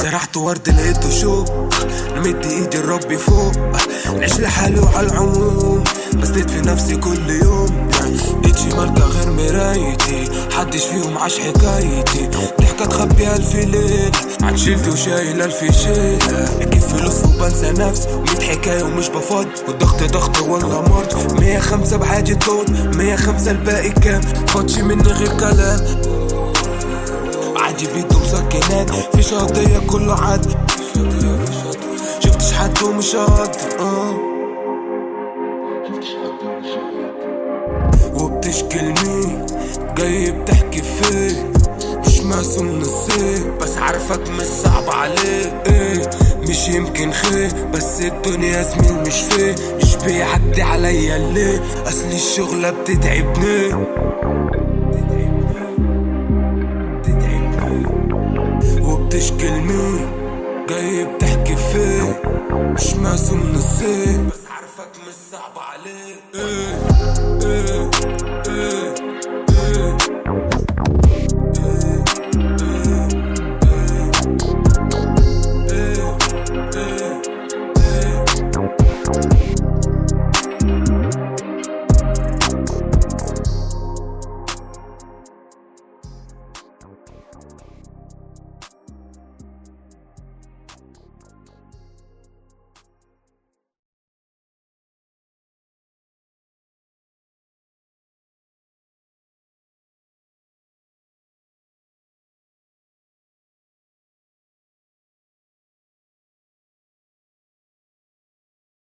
زرعت ورد لقيته شوق، مد ايدي لربي فوق، نعيش لحالي وعلى العموم، بزيد في نفسي كل يوم. ايدي ماركة غير مرايتي، حدش فيهم عاش حكايتي، ضحكة تخبي ألف ليل، عن شيلتي وشايل ألف شيلة، اجيب فلوس وبنسى نفسي، وميت حكاية ومش بفض، والضغط ضغط ولا مرض، 105 بحاجة طول، 105 الباقي كام، فاضش مني غير كلام، عادي بيت ومسكنات، فيش قضية كله عادي، شفتش حد ومش هقدر وبتشكي لمين جاي بتحكي فيه، مش مقسوم من السيف بس عارفك مش صعب عليه، مش يمكن خير بس الدنيا زميل مش فيه، مش بيعدي عليا ليه، اصل الشغلة بتتعبني وبتشكي لمين جاي بتحكي فيه، مش مقسوم من السيف.